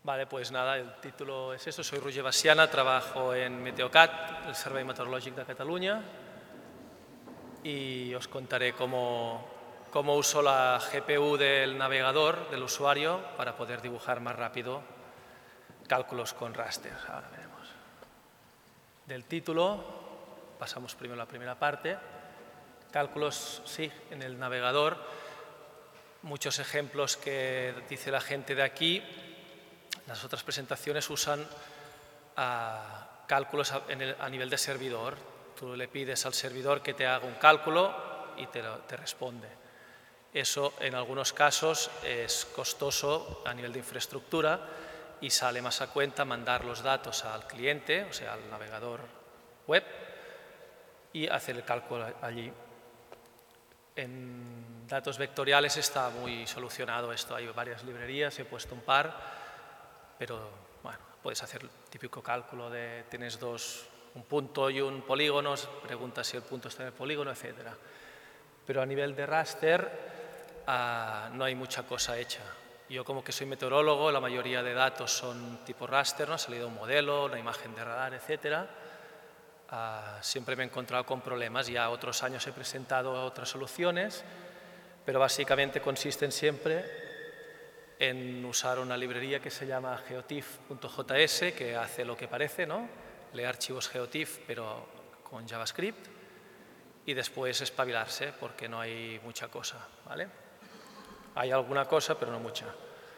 Vale, pues nada, el título es eso. Soy Roger Baciana, trabajo en Meteocat, el Servei Meteorològic de Cataluña, y os contaré cómo uso la GPU del navegador, del usuario, para poder dibujar más rápido cálculos con raster. Ahora veremos. Del título, pasamos primero a la primera parte. Cálculos, sí, en el navegador. Muchos ejemplos que dice la gente de aquí. Las otras presentaciones usan cálculos a nivel de servidor. Tú le pides al servidor que te haga un cálculo y te responde. Eso, en algunos casos, es costoso a nivel de infraestructura y sale más a cuenta mandar los datos al cliente, o sea, al navegador web, y hacer el cálculo allí. En datos vectoriales está muy solucionado esto. Hay varias librerías, he puesto un par, pero bueno, puedes hacer el típico cálculo de tienes un punto y un polígono, preguntas si el punto está en el polígono, etc. Pero a nivel de raster no hay mucha cosa hecha. Yo, como que soy meteorólogo, la mayoría de datos son tipo raster, ¿no? Ha salido un modelo, una imagen de radar, etc. Siempre me he encontrado con problemas. Ya otros años he presentado otras soluciones, pero básicamente consisten siempre en usar una librería que se llama geotiff.js, que hace lo que parece, ¿no? Lee archivos geotiff, pero con JavaScript, y después espabilarse, porque no hay mucha cosa, ¿vale? Hay alguna cosa, pero no mucha.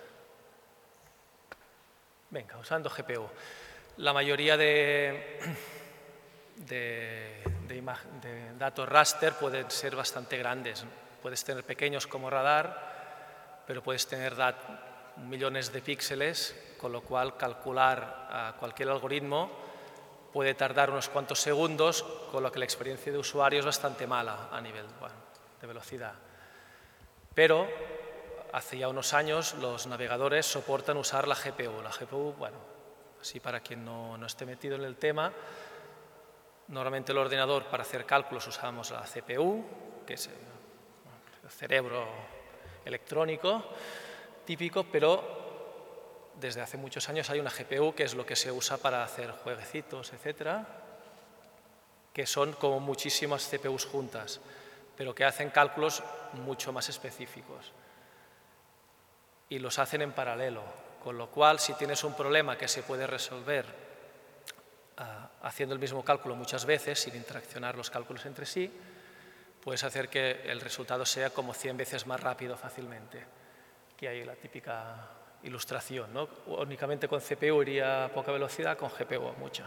Venga, usando GPU. La mayoría de datos raster pueden ser bastante grandes. Puedes tener pequeños como radar, pero puedes tener millones de píxeles, con lo cual calcular cualquier algoritmo puede tardar unos cuantos segundos, con lo que la experiencia de usuario es bastante mala a nivel de velocidad. Pero hace ya unos años los navegadores soportan usar la GPU. La GPU, bueno, así para quien no esté metido en el tema, normalmente el ordenador para hacer cálculos usamos la CPU, que es el cerebro electrónico típico, pero desde hace muchos años hay una GPU, que es lo que se usa para hacer jueguecitos, etcétera, que son como muchísimas CPUs juntas, pero que hacen cálculos mucho más específicos y los hacen en paralelo, con lo cual, si tienes un problema que se puede resolver haciendo el mismo cálculo muchas veces sin interaccionar los cálculos entre sí, puedes hacer que el resultado sea como 100 veces más rápido fácilmente. Aquí hay la típica ilustración, ¿no? Únicamente con CPU iría a poca velocidad, con GPU a mucha.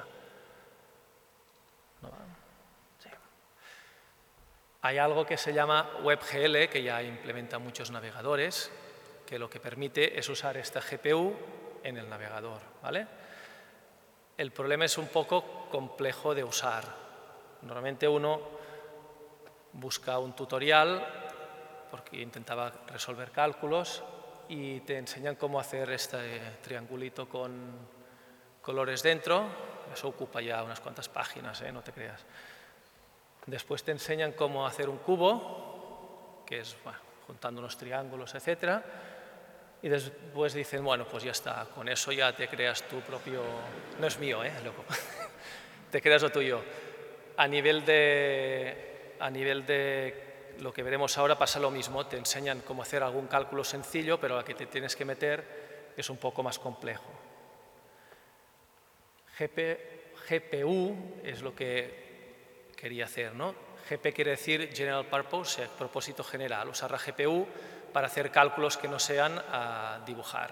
¿No? Sí. Hay algo que se llama WebGL, que ya implementa muchos navegadores, que lo que permite es usar esta GPU en el navegador, ¿vale? El problema es un poco complejo de usar. Normalmente uno busca un tutorial, porque intentaba resolver cálculos, y te enseñan cómo hacer este triangulito con colores dentro. Eso ocupa ya unas cuantas páginas, no te creas. Después te enseñan cómo hacer un cubo, que es juntando unos triángulos, etc. Y después dicen, bueno, pues ya está, con eso ya te creas tu propio... No es mío, loco. Te creas lo tuyo. A nivel de lo que veremos ahora pasa lo mismo. Te enseñan cómo hacer algún cálculo sencillo, pero a que te tienes que meter es un poco más complejo. GPU es lo que quería hacer, ¿no? GP quiere decir General Purpose, propósito general. Usar la GPU para hacer cálculos que no sean dibujar.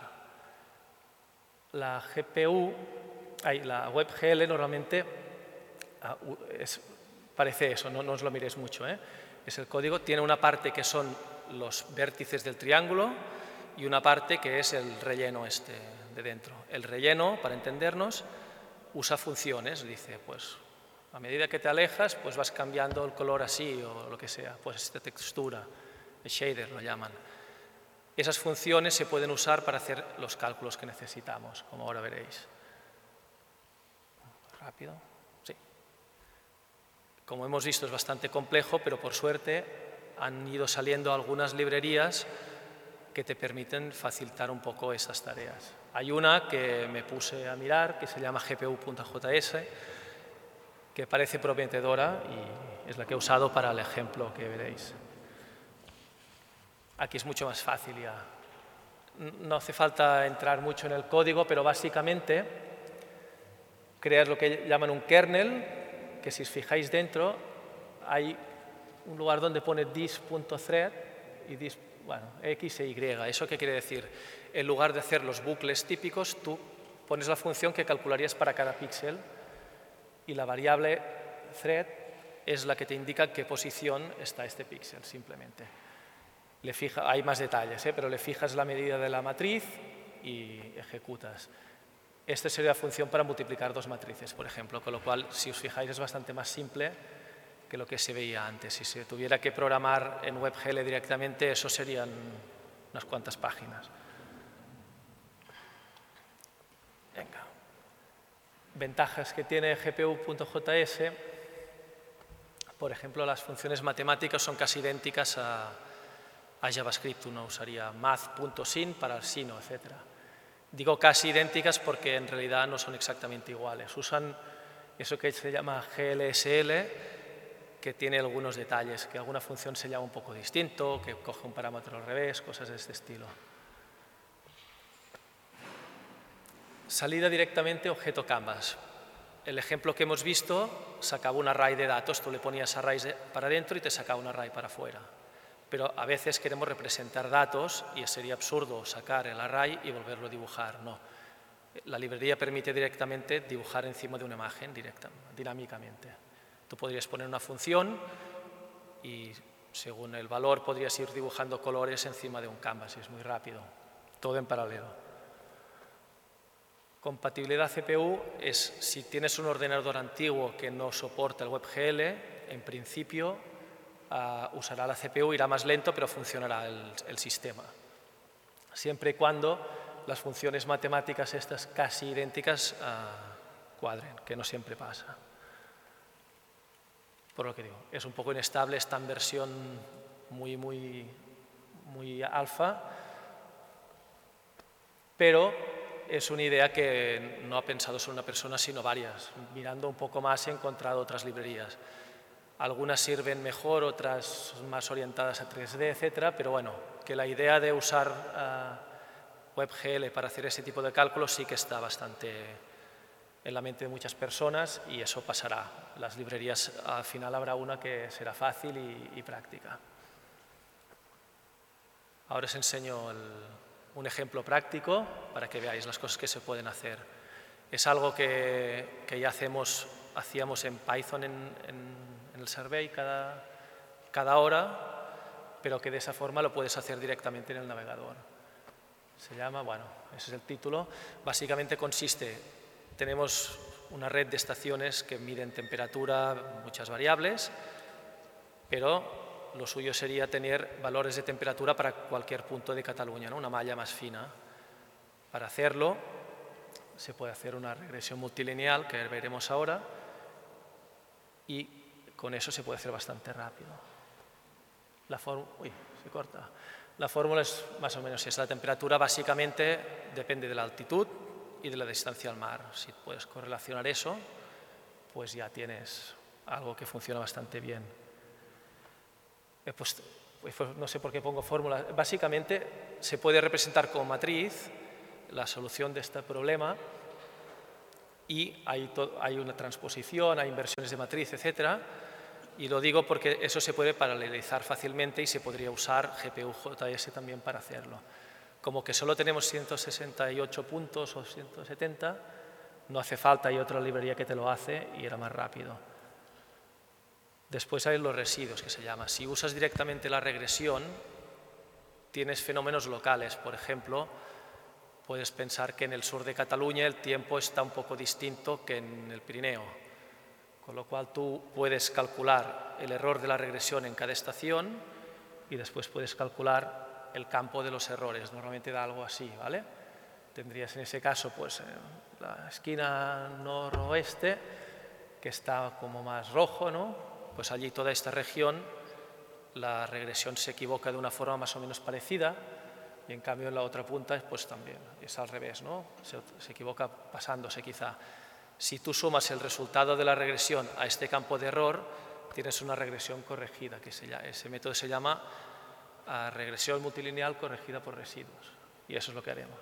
La GPU, la WebGL normalmente parece eso, no os lo miréis mucho, es el código. Tiene una parte que son los vértices del triángulo y una parte que es el relleno de dentro. El relleno, para entendernos, usa funciones. Dice, pues a medida que te alejas, pues vas cambiando el color así o lo que sea, pues esta textura, el shader lo llaman. Esas funciones se pueden usar para hacer los cálculos que necesitamos, como ahora veréis. Rápido. Sí. Como hemos visto, es bastante complejo, pero por suerte han ido saliendo algunas librerías que te permiten facilitar un poco esas tareas. Hay una que me puse a mirar que se llama gpu.js, que parece prometedora y es la que he usado para el ejemplo que veréis. Aquí es mucho más fácil ya. No hace falta entrar mucho en el código, pero básicamente creas lo que llaman un kernel, que si os fijáis dentro hay un lugar donde pone this.thread y this, bueno, X e Y. ¿Eso qué quiere decir? En lugar de hacer los bucles típicos, tú pones la función que calcularías para cada píxel y la variable thread es la que te indica en qué posición está este píxel, simplemente. Hay más detalles, pero le fijas la medida de la matriz y ejecutas. Esta sería la función para multiplicar dos matrices, por ejemplo, con lo cual, si os fijáis, es bastante más simple que lo que se veía antes. Si se tuviera que programar en WebGL directamente, eso serían unas cuantas páginas. Venga. Ventajas que tiene gpu.js. Por ejemplo, las funciones matemáticas son casi idénticas a JavaScript. Uno usaría math.sin para el sino, etc. Digo casi idénticas porque en realidad no son exactamente iguales. Usan eso que se llama GLSL, que tiene algunos detalles, que alguna función se llama un poco distinto, que coge un parámetro al revés, cosas de este estilo. Salida directamente objeto canvas. El ejemplo que hemos visto sacaba un array de datos, tú le ponías arrays para adentro y te sacaba un array para afuera. Pero a veces queremos representar datos y sería absurdo sacar el array y volverlo a dibujar. No. La librería permite directamente dibujar encima de una imagen dinámicamente. Tú podrías poner una función y según el valor podrías ir dibujando colores encima de un canvas. Es muy rápido. Todo en paralelo. Compatibilidad CPU es si tienes un ordenador antiguo que no soporta el WebGL, en principio usará la CPU, irá más lento, pero funcionará el sistema. Siempre y cuando las funciones matemáticas estas casi idénticas cuadren, que no siempre pasa. Por lo que digo, es un poco inestable, está en versión muy alfa, pero es una idea que no ha pensado solo una persona, sino varias. Mirando un poco más he encontrado otras librerías. Algunas sirven mejor, otras más orientadas a 3D, etcétera, pero bueno, que la idea de usar WebGL para hacer ese tipo de cálculos sí que está bastante en la mente de muchas personas y eso pasará. Las librerías, al final habrá una que será fácil y práctica. Ahora os enseño un ejemplo práctico para que veáis las cosas que se pueden hacer. Es algo que ya hacíamos en Python en el survey cada hora, pero que de esa forma lo puedes hacer directamente en el navegador. Se llama, bueno, ese es el título. Básicamente consiste, tenemos una red de estaciones que miden temperatura, muchas variables, pero lo suyo sería tener valores de temperatura para cualquier punto de Cataluña, ¿no? Una malla más fina. Para hacerlo se puede hacer una regresión multilineal, que veremos ahora, y con eso se puede hacer bastante rápido. Se corta. La fórmula es más o menos esa. La temperatura básicamente depende de la altitud y de la distancia al mar. Si puedes correlacionar eso, pues ya tienes algo que funciona bastante bien. Pues no sé por qué pongo fórmula. Básicamente se puede representar como matriz la solución de este problema y hay una transposición, hay inversiones de matriz, etcétera. Y lo digo porque eso se puede paralelizar fácilmente y se podría usar GPU.js también para hacerlo. Como que solo tenemos 168 puntos o 170, no hace falta, hay otra librería que te lo hace y era más rápido. Después hay los residuos, que se llama. Si usas directamente la regresión, tienes fenómenos locales. Por ejemplo, puedes pensar que en el sur de Cataluña el tiempo está un poco distinto que en el Pirineo. Con lo cual tú puedes calcular el error de la regresión en cada estación y después puedes calcular el campo de los errores. Normalmente da algo así, ¿vale? Tendrías en ese caso pues la esquina noroeste, que está como más rojo, ¿no? Pues allí toda esta región la regresión se equivoca de una forma más o menos parecida, y en cambio en la otra punta pues también es al revés, ¿no? Se equivoca pasándose quizá. Si tú sumas el resultado de la regresión a este campo de error, tienes una regresión corregida, que ese método se llama regresión multilineal corregida por residuos, y eso es lo que haremos.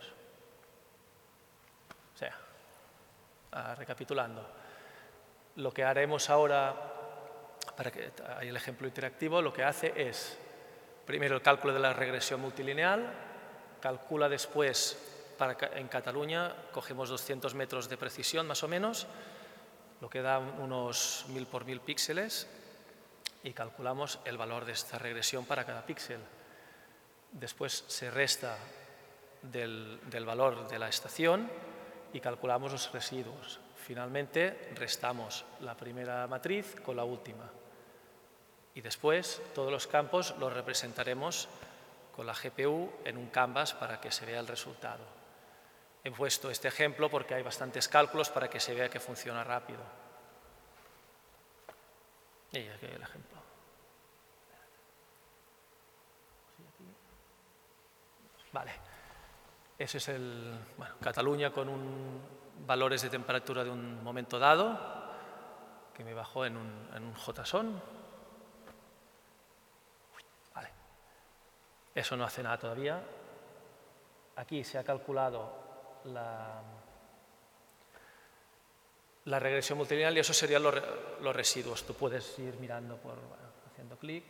O sea, recapitulando, lo que haremos ahora, para que haya el ejemplo interactivo, lo que hace es, primero el cálculo de la regresión multilineal, calcula después, en Cataluña cogemos 200 metros de precisión más o menos, lo que da unos 1000 por 1000 píxeles, y calculamos el valor de esta regresión para cada píxel. Después se resta del valor de la estación y calculamos los residuos. Finalmente restamos la primera matriz con la última. Y después todos los campos los representaremos con la GPU en un canvas para que se vea el resultado. He puesto este ejemplo porque hay bastantes cálculos para que se vea que funciona rápido. Y aquí hay el ejemplo. Vale. Ese es Cataluña con valores de temperatura de un momento dado, que me bajó en un JSON. Vale. Eso no hace nada todavía. Aquí se ha calculado la regresión multilineal y eso serían los residuos. Tú puedes ir mirando haciendo clic.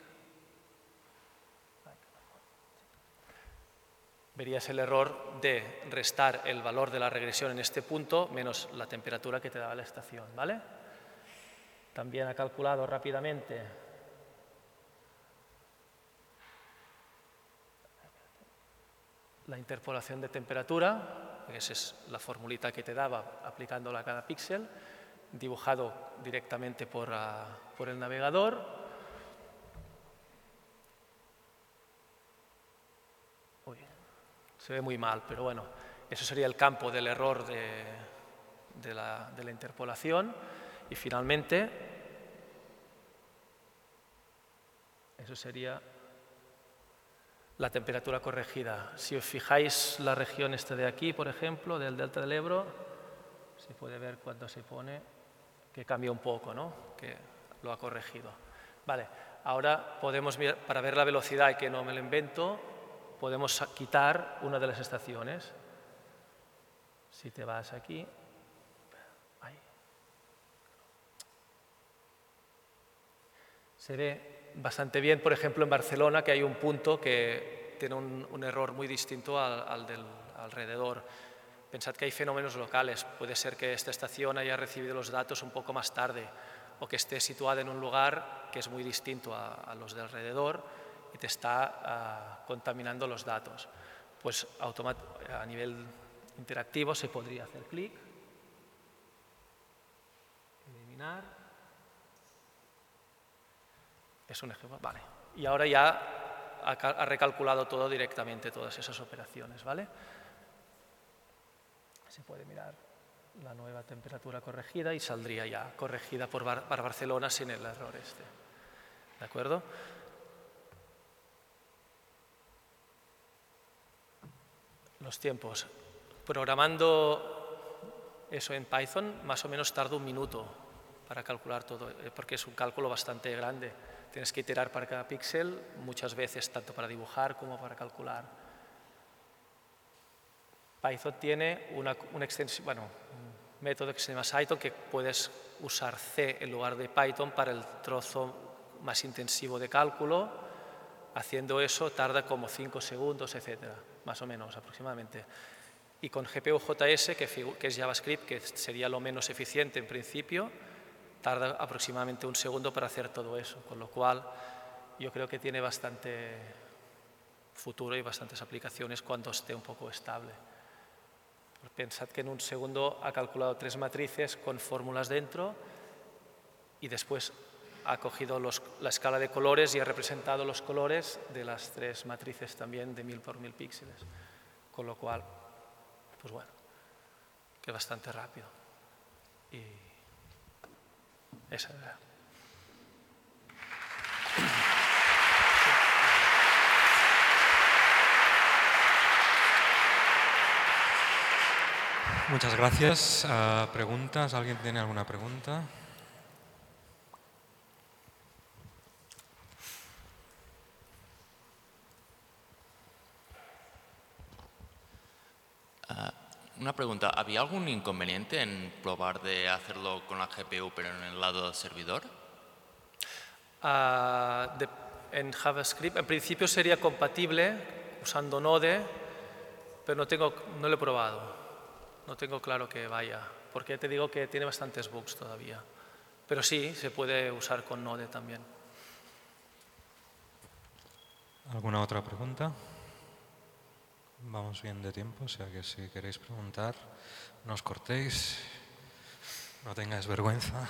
Verías el error de restar el valor de la regresión en este punto menos la temperatura que te daba la estación, ¿vale? También ha calculado rápidamente la interpolación de temperatura, esa es la formulita que te daba aplicándola a cada píxel, dibujado directamente por el navegador. Se ve muy mal, pero bueno, eso sería el campo del error de la interpolación. Y finalmente, eso sería la temperatura corregida. Si os fijáis la región esta de aquí, por ejemplo, del delta del Ebro, se puede ver cuando se pone que cambia un poco, ¿no? Que lo ha corregido. Vale, ahora podemos mirar, para ver la velocidad y que no me lo invento, podemos quitar una de las estaciones. Si te vas aquí, ahí. Se ve bastante bien, por ejemplo, en Barcelona, que hay un punto que tiene un error muy distinto al del alrededor. Pensad que hay fenómenos locales. Puede ser que esta estación haya recibido los datos un poco más tarde o que esté situada en un lugar que es muy distinto a los de alrededor y te está contaminando los datos. Pues a nivel interactivo se podría hacer clic, eliminar. Es un ejemplo, vale. Y ahora ya ha recalculado todo directamente, todas esas operaciones, ¿vale? Se puede mirar la nueva temperatura corregida y saldría ya corregida por Barcelona sin el error este. ¿De acuerdo? Los tiempos. Programando eso en Python más o menos tarda 1 minuto para calcular todo, porque es un cálculo bastante grande. Tienes que iterar para cada píxel muchas veces, tanto para dibujar como para calcular. Python tiene un método que se llama Cython, que puedes usar C en lugar de Python para el trozo más intensivo de cálculo. Haciendo eso tarda como 5 segundos, etcétera, más o menos aproximadamente. Y con GPU.js, que es JavaScript, que sería lo menos eficiente en principio, tarda aproximadamente 1 segundo para hacer todo eso, con lo cual yo creo que tiene bastante futuro y bastantes aplicaciones cuando esté un poco estable. Pensad que en 1 segundo ha calculado 3 matrices con fórmulas dentro y después ha cogido la escala de colores y ha representado los colores de las 3 matrices también de 1000 por 1000 píxeles. Con lo cual, pues bueno, que bastante rápido. Y esa era. Muchas gracias. ¿Preguntas? ¿Alguien tiene alguna pregunta? Una pregunta, ¿había algún inconveniente en probar de hacerlo con la GPU pero en el lado del servidor? En JavaScript, en principio sería compatible usando Node, pero no lo he probado. No tengo claro que vaya, porque te digo que tiene bastantes bugs todavía. Pero sí, se puede usar con Node también. ¿Alguna otra pregunta? Vamos bien de tiempo, o sea que si queréis preguntar, no os cortéis, no tengáis vergüenza.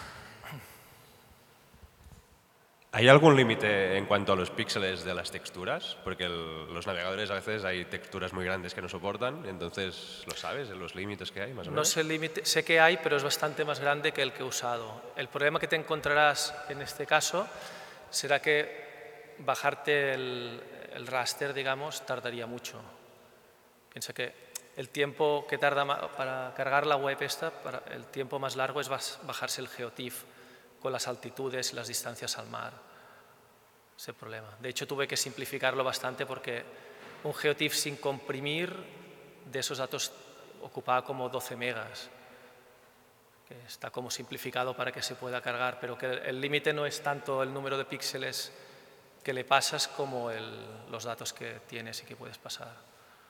¿Hay algún límite en cuanto a los píxeles de las texturas? Porque los navegadores a veces hay texturas muy grandes que no soportan, entonces, ¿lo sabes? ¿Los límites que hay, más o menos? No sé el límite, sé que hay, pero es bastante más grande que el que he usado. El problema que te encontrarás en este caso será que bajarte el raster, digamos, tardaría mucho. Piensa que el tiempo que tarda para cargar la web el tiempo más largo es bajarse el GeoTIFF con las altitudes y las distancias al mar. Ese problema. De hecho, tuve que simplificarlo bastante porque un GeoTIFF sin comprimir de esos datos ocupaba como 12 megas. Que está como simplificado para que se pueda cargar, pero que el límite no es tanto el número de píxeles que le pasas como los datos que tienes y que puedes pasar.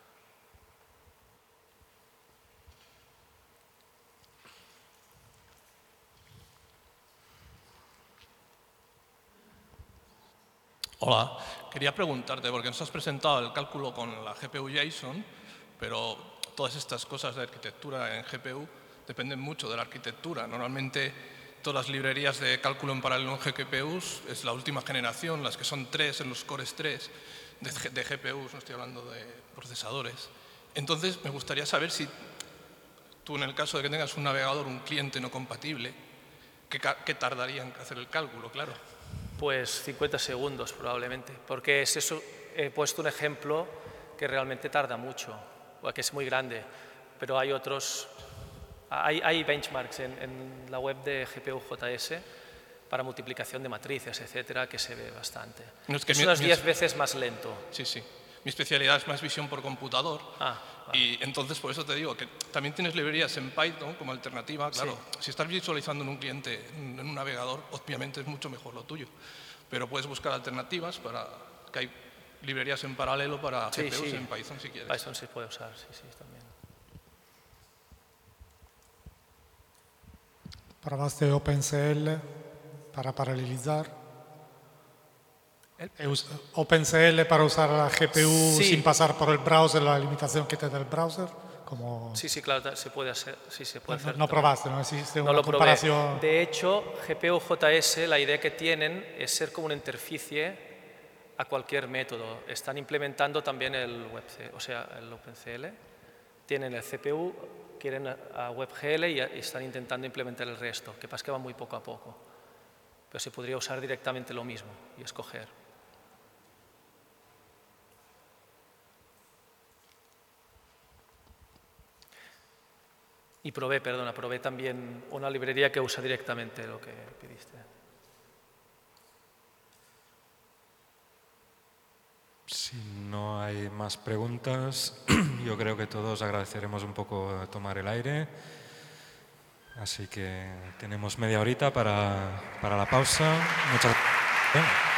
Hola, quería preguntarte, porque nos has presentado el cálculo con la GPU JSON, pero todas estas cosas de arquitectura en GPU dependen mucho de la arquitectura. Normalmente todas las librerías de cálculo en paralelo en GPUs es la última generación, las que son 3 en los cores 3 de GPUs, no estoy hablando de procesadores. Entonces me gustaría saber si tú, en el caso de que tengas un navegador, un cliente no compatible, ¿qué tardaría en hacer el cálculo? Claro. Pues 50 segundos probablemente, porque he puesto un ejemplo que realmente tarda mucho, o que es muy grande, pero hay otros, hay benchmarks en la web de GPU JS para multiplicación de matrices, etcétera, que se ve bastante. No, es que es unas 10 veces más lento. Sí, sí. Mi especialidad es más visión por computador. Vale. Y entonces por eso te digo que también tienes librerías en Python como alternativa. Claro, sí. Si estás visualizando en un cliente, en un navegador, obviamente es mucho mejor lo tuyo. Pero puedes buscar alternativas para que hay librerías en paralelo para GPUs en Python si quieres. Python se puede usar, sí, también. ¿Probaste OpenCL para paralelizar? OpenCL para usar la GPU sin pasar por el browser, la limitación que te da el browser. Como... Sí, claro, se puede hacer. Sí, se puede hacer. No probaste, no existe una Probé. comparación. De hecho, GPU JS, la idea que tienen es ser como una interficie a cualquier método. Están implementando también el OpenCL. Tienen el CPU, quieren a WebGL y están intentando implementar el resto. Que pasa que va muy poco a poco. Pero se podría usar directamente lo mismo y escoger. Y probé también una librería que usa directamente lo que pediste. Si no hay más preguntas, yo creo que todos agradeceremos un poco tomar el aire. Así que tenemos media horita para la pausa. Muchas gracias.